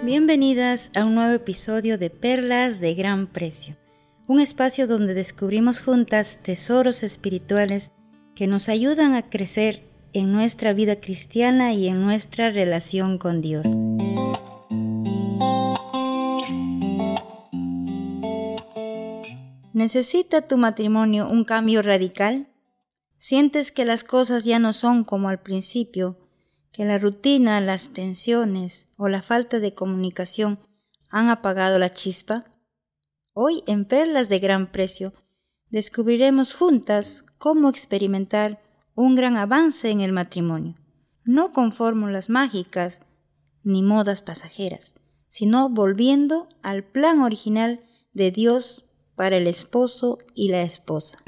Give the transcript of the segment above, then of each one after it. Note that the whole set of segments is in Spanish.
Bienvenidas a un nuevo episodio de Perlas de Gran Precio, un espacio donde descubrimos juntas tesoros espirituales que nos ayudan a crecer en nuestra vida cristiana y en nuestra relación con Dios. ¿Necesita tu matrimonio un cambio radical? ¿Sientes que las cosas ya no son como al principio, que la rutina, las tensiones o la falta de comunicación han apagado la chispa? Hoy en Perlas de Gran Precio descubriremos juntas cómo experimentar un gran avance en el matrimonio, no con fórmulas mágicas ni modas pasajeras, sino volviendo al plan original de Dios para el esposo y la esposa.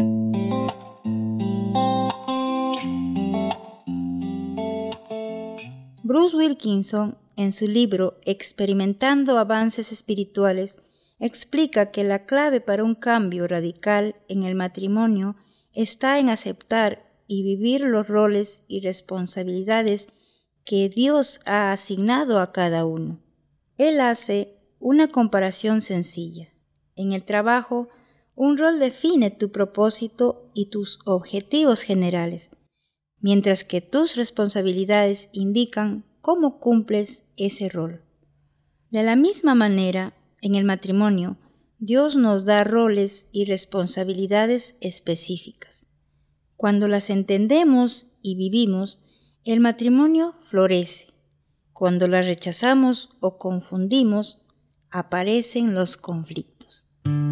Bruce Wilkinson, en su libro Experimentando Avances Espirituales, explica que la clave para un cambio radical en el matrimonio está en aceptar y vivir los roles y responsabilidades que Dios ha asignado a cada uno. Él hace una comparación sencilla. En el trabajo, un rol define tu propósito y tus objetivos generales, mientras que tus responsabilidades indican cómo cumples ese rol. De la misma manera, en el matrimonio, Dios nos da roles y responsabilidades específicas. Cuando las entendemos y vivimos, el matrimonio florece. Cuando las rechazamos o confundimos, aparecen los conflictos.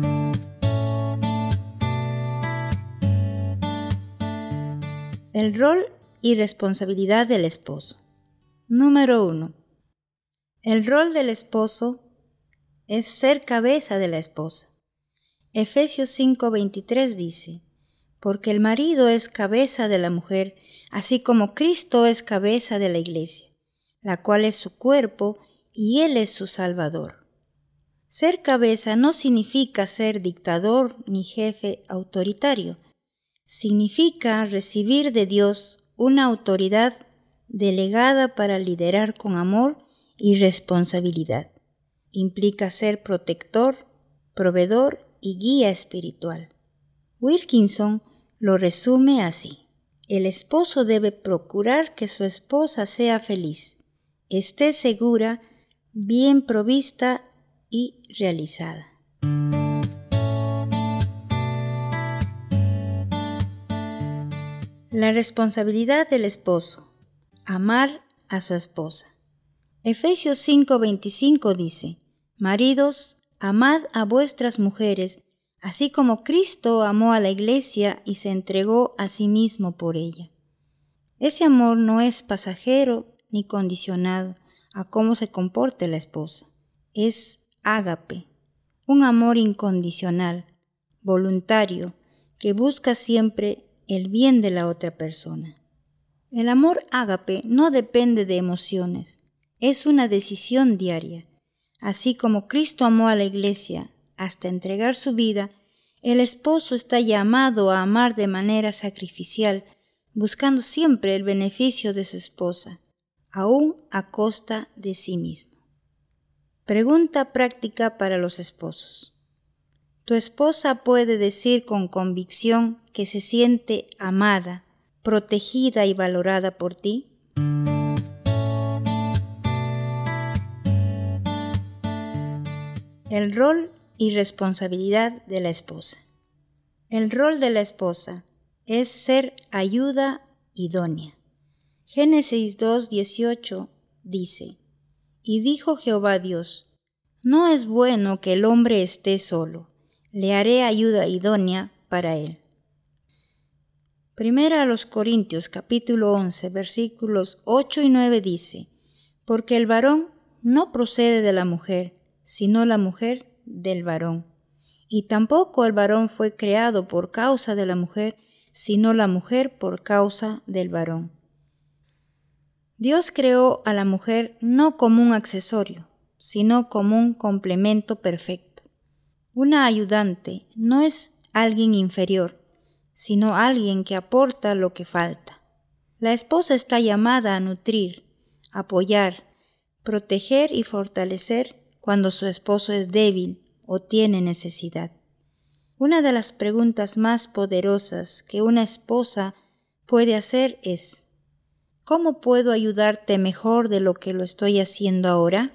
El rol y responsabilidad del esposo. Número 1. El rol del esposo es ser cabeza de la esposa. Efesios 5:23 dice: porque el marido es cabeza de la mujer, así como Cristo es cabeza de la iglesia, la cual es su cuerpo y Él es su Salvador. Ser cabeza no significa ser dictador ni jefe autoritario. Significa recibir de Dios una autoridad delegada para liderar con amor y responsabilidad. Implica ser protector, proveedor y guía espiritual. Wilkinson lo resume así: el esposo debe procurar que su esposa sea feliz, esté segura, bien provista y realizada. La responsabilidad del esposo: amar a su esposa. Efesios 5:25 dice: maridos, amad a vuestras mujeres, así como Cristo amó a la iglesia y se entregó a sí mismo por ella. Ese amor no es pasajero ni condicionado a cómo se comporte la esposa. Es ágape, un amor incondicional, voluntario, que busca siempre el bien de la otra persona. El amor ágape no depende de emociones, es una decisión diaria. Así como Cristo amó a la iglesia hasta entregar su vida, el esposo está llamado a amar de manera sacrificial, buscando siempre el beneficio de su esposa, aún a costa de sí mismo. Pregunta práctica para los esposos. ¿Tu esposa puede decir con convicción que se siente amada, protegida y valorada por ti? El rol y responsabilidad de la esposa. El rol de la esposa es ser ayuda idónea. Génesis 2:18 dice: y dijo Jehová Dios: no es bueno que el hombre esté solo, le haré ayuda idónea para él. Primera a los Corintios capítulo 11 versículos 8 y 9 dice: porque el varón no procede de la mujer, sino la mujer del varón. Y tampoco el varón fue creado por causa de la mujer, sino la mujer por causa del varón. Dios creó a la mujer no como un accesorio, sino como un complemento perfecto. Una ayudante no es alguien inferior, sino alguien que aporta lo que falta. La esposa está llamada a nutrir, apoyar, proteger y fortalecer cuando su esposo es débil o tiene necesidad. Una de las preguntas más poderosas que una esposa puede hacer es: ¿cómo puedo ayudarte mejor de lo que lo estoy haciendo ahora?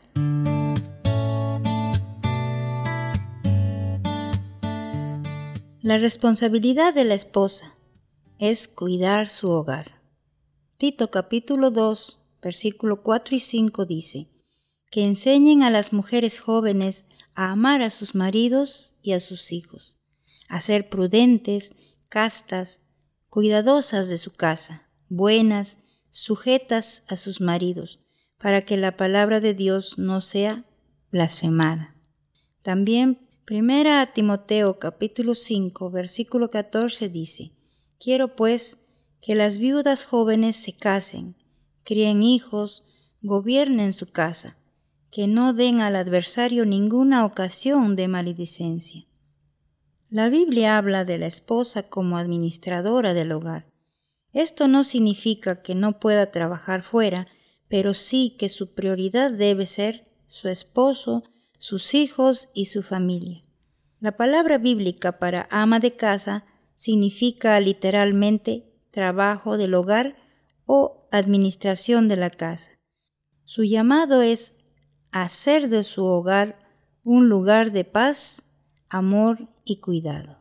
La responsabilidad de la esposa es cuidar su hogar. Tito capítulo 2, versículo 4 y 5 dice: que enseñen a las mujeres jóvenes a amar a sus maridos y a sus hijos, a ser prudentes, castas, cuidadosas de su casa, buenas, sujetas a sus maridos, para que la palabra de Dios no sea blasfemada. También 1 Timoteo capítulo 5, versículo 14 dice: quiero pues que las viudas jóvenes se casen, críen hijos, gobiernen su casa, que no den al adversario ninguna ocasión de maledicencia. La Biblia habla de la esposa como administradora del hogar. Esto no significa que no pueda trabajar fuera, pero sí que su prioridad debe ser su esposo, sus hijos y su familia. La palabra bíblica para ama de casa significa literalmente trabajo del hogar o administración de la casa. Su llamado es hacer de su hogar un lugar de paz, amor y cuidado.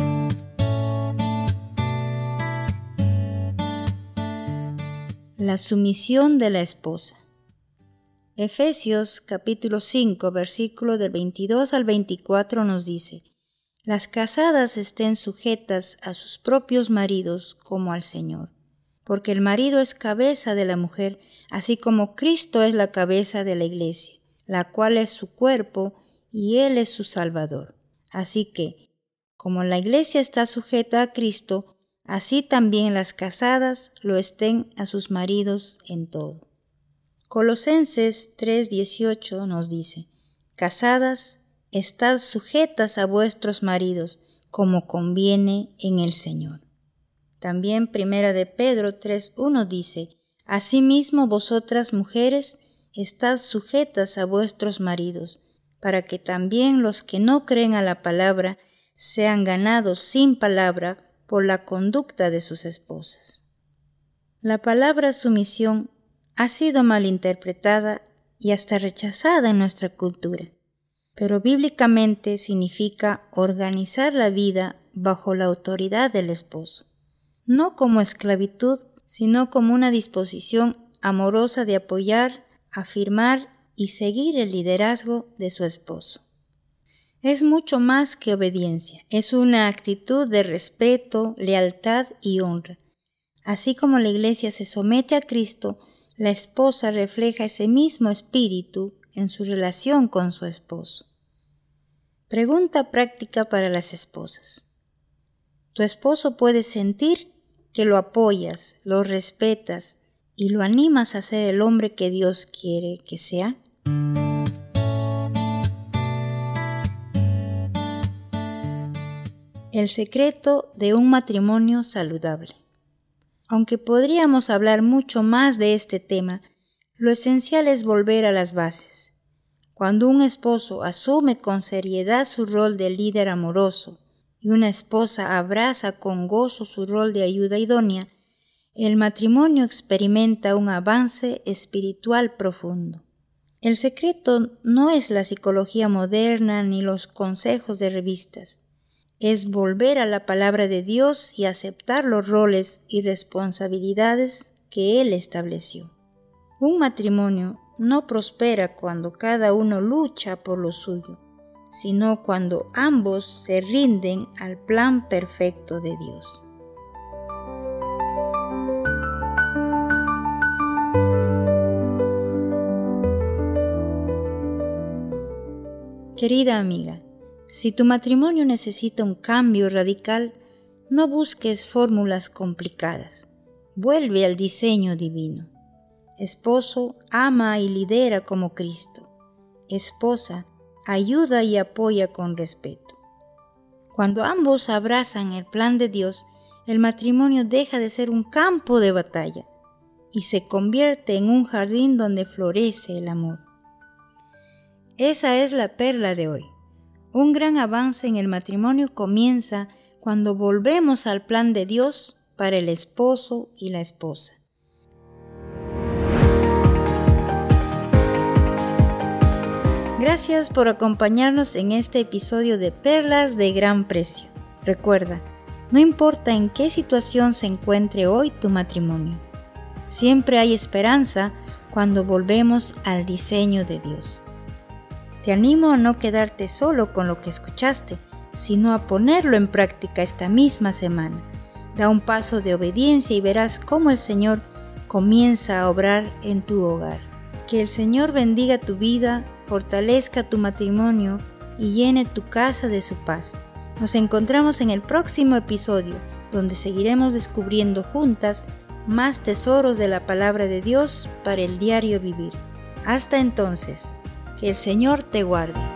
La sumisión de la esposa. Efesios capítulo 5, versículo del 22 al 24 nos dice: las casadas estén sujetas a sus propios maridos como al Señor, porque el marido es cabeza de la mujer, así como Cristo es la cabeza de la iglesia, la cual es su cuerpo y Él es su Salvador. Así que, como la iglesia está sujeta a Cristo, así también las casadas lo estén a sus maridos en todo. Colosenses 3:18 nos dice: casadas, estad sujetas a vuestros maridos, como conviene en el Señor. También 1 de Pedro 3:1 dice: asimismo vosotras mujeres, estad sujetas a vuestros maridos, para que también los que no creen a la palabra sean ganados sin palabra por la conducta de sus esposas. La palabra sumisión ha sido malinterpretada y hasta rechazada en nuestra cultura, pero bíblicamente significa organizar la vida bajo la autoridad del esposo, no como esclavitud, sino como una disposición amorosa de apoyar, afirmar y seguir el liderazgo de su esposo. Es mucho más que obediencia, es una actitud de respeto, lealtad y honra. Así como la iglesia se somete a Cristo, la esposa refleja ese mismo espíritu en su relación con su esposo. Pregunta práctica para las esposas. ¿Tu esposo puede sentir que lo apoyas, lo respetas y lo animas a ser el hombre que Dios quiere que sea? El secreto de un matrimonio saludable. Aunque podríamos hablar mucho más de este tema, lo esencial es volver a las bases. Cuando un esposo asume con seriedad su rol de líder amoroso y una esposa abraza con gozo su rol de ayuda idónea, el matrimonio experimenta un avance espiritual profundo. El secreto no es la psicología moderna ni los consejos de revistas. Es volver a la palabra de Dios y aceptar los roles y responsabilidades que Él estableció. Un matrimonio no prospera cuando cada uno lucha por lo suyo, sino cuando ambos se rinden al plan perfecto de Dios. Querida amiga, si tu matrimonio necesita un cambio radical, no busques fórmulas complicadas. Vuelve al diseño divino. Esposo, ama y lidera como Cristo. Esposa, ayuda y apoya con respeto. Cuando ambos abrazan el plan de Dios, el matrimonio deja de ser un campo de batalla y se convierte en un jardín donde florece el amor. Esa es la perla de hoy. Un gran avance en el matrimonio comienza cuando volvemos al plan de Dios para el esposo y la esposa. Gracias por acompañarnos en este episodio de Perlas de Gran Precio. Recuerda, no importa en qué situación se encuentre hoy tu matrimonio, siempre hay esperanza cuando volvemos al diseño de Dios. Te animo a no quedarte solo con lo que escuchaste, sino a ponerlo en práctica esta misma semana. Da un paso de obediencia y verás cómo el Señor comienza a obrar en tu hogar. Que el Señor bendiga tu vida, fortalezca tu matrimonio y llene tu casa de su paz. Nos encontramos en el próximo episodio, donde seguiremos descubriendo juntas más tesoros de la palabra de Dios para el diario vivir. Hasta entonces, que el Señor te guarde.